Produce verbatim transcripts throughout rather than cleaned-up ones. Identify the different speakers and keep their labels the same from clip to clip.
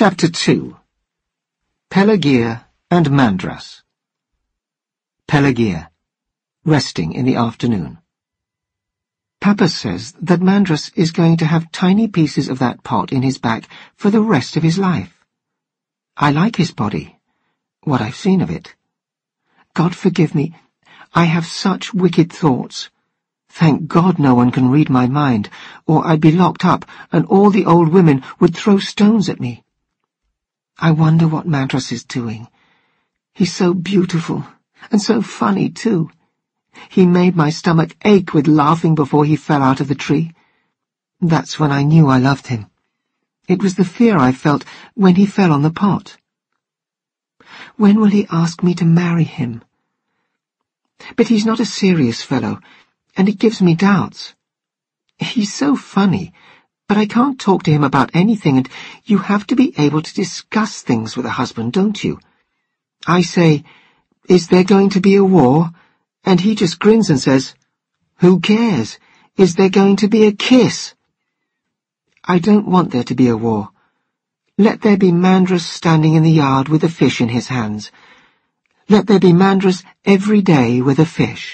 Speaker 1: Chapter two. Pelagia and Mandras. Pelagia, resting in the afternoon. Papa says that Mandras is going to have tiny pieces of that pot in his back for the rest of his life. I like his body, what I've seen of it. God forgive me, I have such wicked thoughts. Thank God no one can read my mind, or I'd be locked up and all the old women would throw stones at me. I wonder what Mandras is doing. He's so beautiful, and so funny too. He made my stomach ache with laughing before he fell out of the tree. That's when I knew I loved him. It was the fear I felt when he fell on the pot. When will he ask me to marry him? But he's not a serious fellow, and it gives me doubts. He's so funny, but I can't talk to him about anything, and you have to be able to discuss things with a husband, don't you? I say, "Is there going to be a war?" And he just grins and says, "Who cares? Is there going to be a kiss?" I don't want there to be a war. Let there be Mandras standing in the yard with a fish in his hands. Let there be Mandras every day with a fish.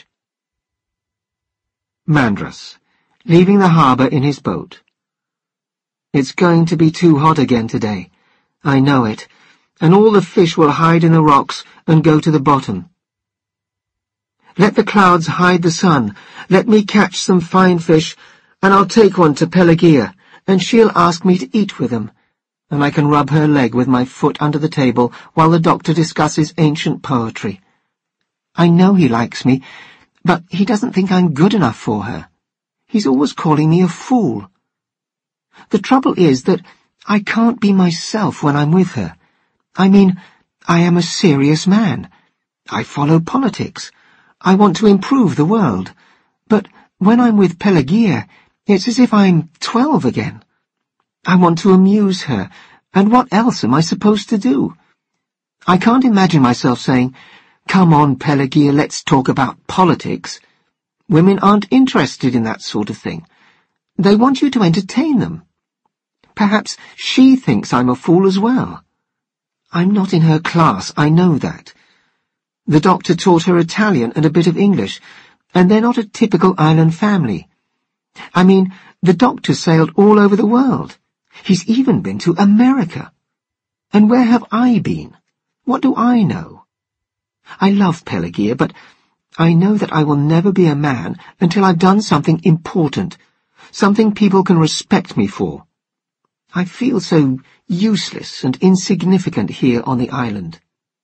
Speaker 1: Mandras, leaving the harbour in his boat. It's going to be too hot again today. I know it, and all the fish will hide in the rocks and go to the bottom. Let the clouds hide the sun. Let me catch some fine fish, and I'll take one to Pelagia, and she'll ask me to eat with them, and I can rub her leg with my foot under the table while the doctor discusses ancient poetry. I know he likes me, but he doesn't think I'm good enough for her. He's always calling me a fool. The trouble is that I can't be myself when I'm with her. I mean, I am a serious man. I follow politics. I want to improve the world. But when I'm with Pelagia, it's as if I'm twelve again. I want to amuse her, and what else am I supposed to do? I can't imagine myself saying, "Come on, Pelagia, let's talk about politics." Women aren't interested in that sort of thing. They want you to entertain them. Perhaps she thinks I'm a fool as well. I'm not in her class, I know that. The doctor taught her Italian and a bit of English, and they're not a typical island family. I mean, the doctor sailed all over the world. He's even been to America. And where have I been? What do I know? I love Pelagia, but I know that I will never be a man until I've done something important, something people can respect me for. I feel so useless and insignificant here on the island.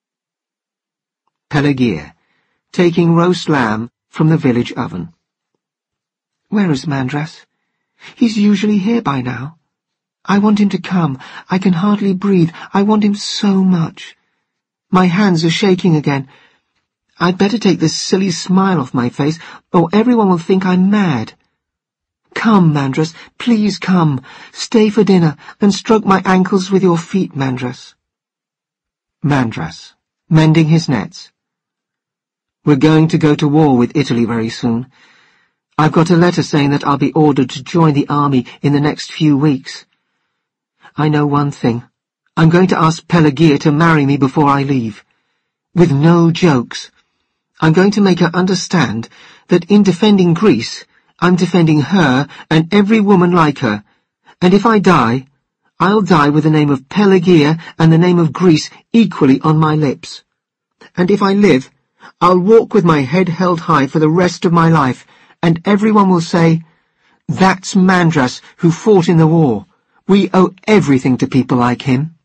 Speaker 1: Pelagia, taking roast lamb from the village oven. Where is Mandras? He's usually here by now. I want him to come. I can hardly breathe. I want him so much. My hands are shaking again. I'd better take this silly smile off my face, or everyone will think I'm mad. Come, Mandras, please come. Stay for dinner, and stroke my ankles with your feet, Mandras. Mandras, mending his nets. We're going to go to war with Italy very soon. I've got a letter saying that I'll be ordered to join the army in the next few weeks. I know one thing. I'm going to ask Pelagia to marry me before I leave. With no jokes. I'm going to make her understand that in defending Greece, I'm defending her and every woman like her, and if I die, I'll die with the name of Pelagia and the name of Greece equally on my lips. And if I live, I'll walk with my head held high for the rest of my life, and everyone will say, "That's Mandras who fought in the war. We owe everything to people like him."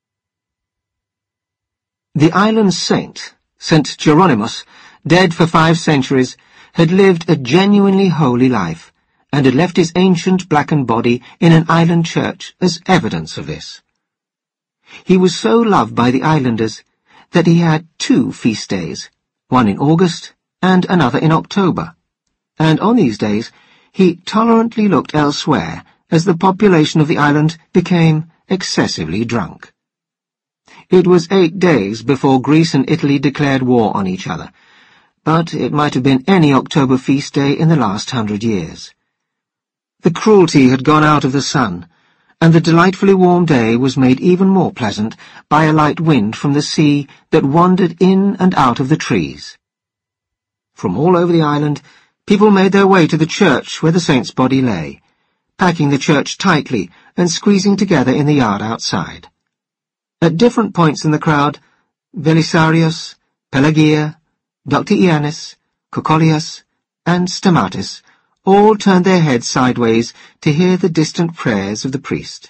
Speaker 1: The island saint, Saint Geronimus, dead for five centuries, had lived a genuinely holy life, and had left his ancient blackened body in an island church as evidence of this. He was so loved by the islanders that he had two feast days, one in August and another in October, and on these days he tolerantly looked elsewhere as the population of the island became excessively drunk. It was eight days before Greece and Italy declared war on each other, but it might have been any October feast day in the last hundred years. The cruelty had gone out of the sun, and the delightfully warm day was made even more pleasant by a light wind from the sea that wandered in and out of the trees. From all over the island, people made their way to the church where the saint's body lay, packing the church tightly and squeezing together in the yard outside. At different points in the crowd, Belisarius, Pelagia, Doctor Iannis, Kokolias, and Stamatis all turned their heads sideways to hear the distant prayers of the priest.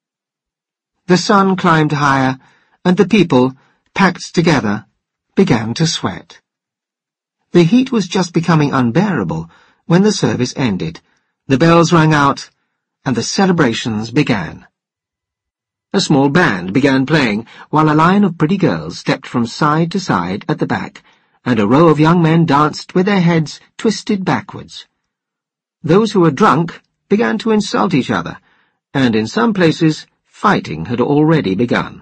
Speaker 1: The sun climbed higher, and the people, packed together, began to sweat. The heat was just becoming unbearable when the service ended, the bells rang out, and the celebrations began. A small band began playing while a line of pretty girls stepped from side to side at the back, and a row of young men danced with their heads twisted backwards. Those who were drunk began to insult each other, and in some places fighting had already begun.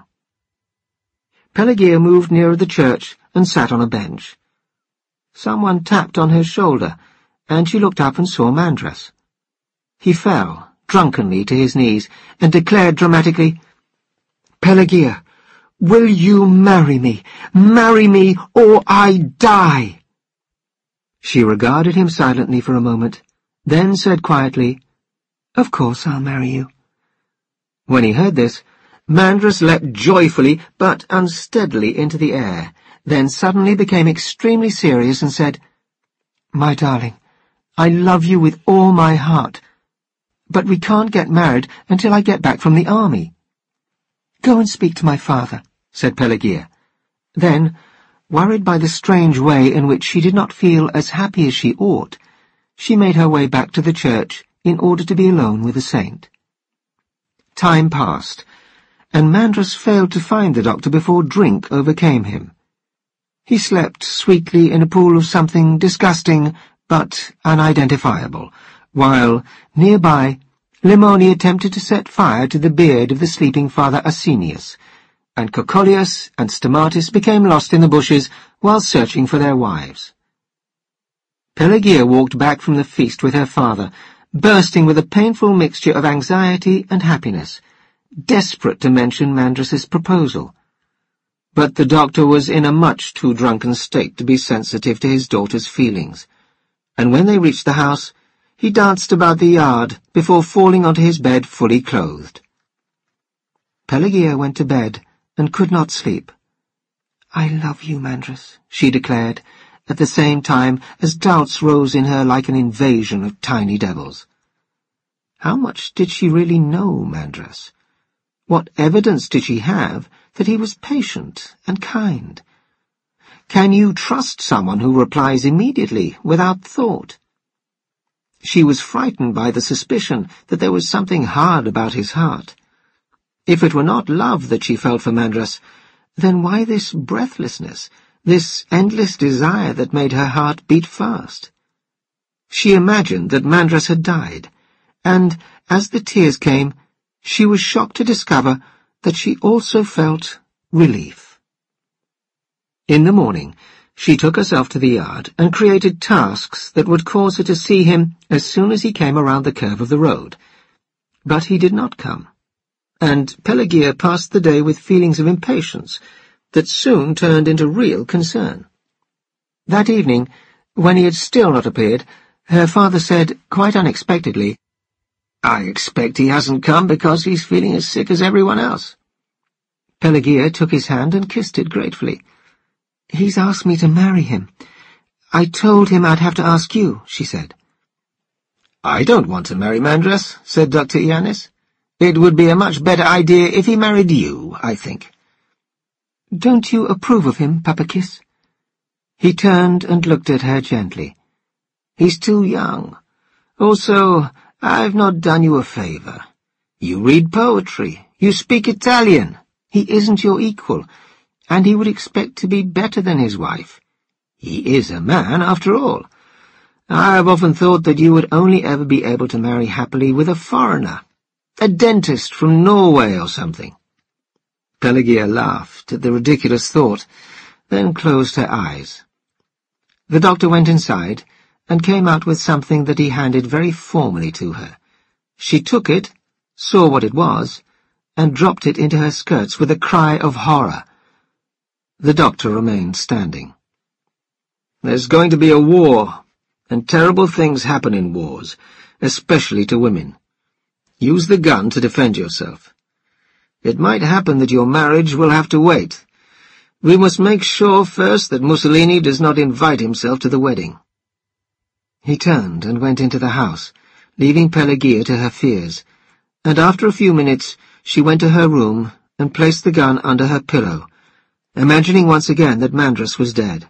Speaker 1: Pelagia moved nearer the church and sat on a bench. Someone tapped on her shoulder, and she looked up and saw Mandras. He fell, drunkenly, to his knees, and declared dramatically, "Pelagia, will you marry me? Marry me, or I die!" She regarded him silently for a moment, then said quietly, "Of course I'll marry you." When he heard this, Mandras leapt joyfully but unsteadily into the air, then suddenly became extremely serious and said, "My darling, I love you with all my heart, but we can't get married until I get back from the army." "Go and speak to my father," said Pelagia. Then, worried by the strange way in which she did not feel as happy as she ought, she made her way back to the church in order to be alone with the saint. Time passed, and Mandras failed to find the doctor before drink overcame him. He slept sweetly in a pool of something disgusting but unidentifiable, while, nearby, Limoni attempted to set fire to the beard of the sleeping Father Asinius, and Kokolias and Stamatis became lost in the bushes while searching for their wives. Pelagia walked back from the feast with her father, bursting with a painful mixture of anxiety and happiness, desperate to mention Mandras's proposal. But the doctor was in a much too drunken state to be sensitive to his daughter's feelings, and when they reached the house, he danced about the yard before falling onto his bed fully clothed. Pelagia went to bed and could not sleep. "I love you, Mandras," she declared, at the same time as doubts rose in her like an invasion of tiny devils. How much did she really know Mandras? What evidence did she have that he was patient and kind? Can you trust someone who replies immediately, without thought? She was frightened by the suspicion that there was something hard about his heart. If it were not love that she felt for Mandras, then why this breathlessness, this endless desire that made her heart beat fast? She imagined that Mandras had died, and, as the tears came, she was shocked to discover that she also felt relief. In the morning, she took herself to the yard and created tasks that would cause her to see him as soon as he came around the curve of the road. But he did not come, and Pelagia passed the day with feelings of impatience that soon turned into real concern. That evening, when he had still not appeared, her father said, quite unexpectedly, "I expect he hasn't come because he's feeling as sick as everyone else." Pelagia took his hand and kissed it gratefully. "He's asked me to marry him. I told him I'd have to ask you," she said. "I don't want to marry Mandras," said Doctor Iannis. "It would be a much better idea if he married you, I think." "Don't you approve of him, Papakis?" He turned and looked at her gently. "He's too young. Also, I've not done you a favour. You read poetry. You speak Italian. He isn't your equal, and he would expect to be better than his wife. He is a man, after all. I've often thought that you would only ever be able to marry happily with a foreigner, a dentist from Norway or something." Pelagia laughed at the ridiculous thought, then closed her eyes. The doctor went inside and came out with something that he handed very formally to her. She took it, saw what it was, and dropped it into her skirts with a cry of horror. The doctor remained standing. "There's going to be a war, and terrible things happen in wars, especially to women. Use the gun to defend yourself. It might happen that your marriage will have to wait. We must make sure first that Mussolini does not invite himself to the wedding." He turned and went into the house, leaving Pelagia to her fears, and after a few minutes she went to her room and placed the gun under her pillow, imagining once again that Mandras was dead.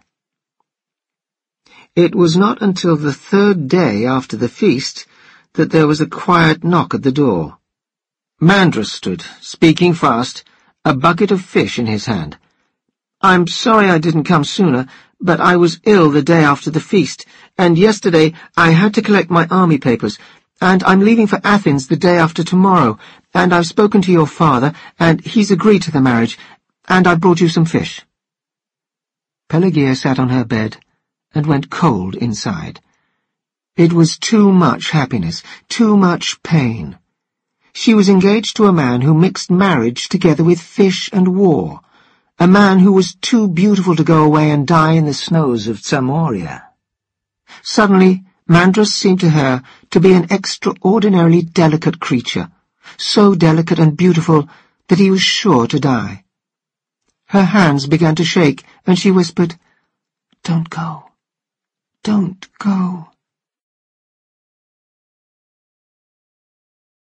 Speaker 1: It was not until the third day after the feast that there was a quiet knock at the door. Mandras stood, speaking fast, a bucket of fish in his hand. "I'm sorry I didn't come sooner, but I was ill the day after the feast, and yesterday I had to collect my army papers, and I'm leaving for Athens the day after tomorrow, and I've spoken to your father, and he's agreed to the marriage, and I brought you some fish." Pelagia sat on her bed and went cold inside. It was too much happiness, too much pain. She was engaged to a man who mixed marriage together with fish and war, a man who was too beautiful to go away and die in the snows of Tsamoria. Suddenly, Mandras seemed to her to be an extraordinarily delicate creature, so delicate and beautiful that he was sure to die. Her hands began to shake, and she whispered, "Don't go. Don't go."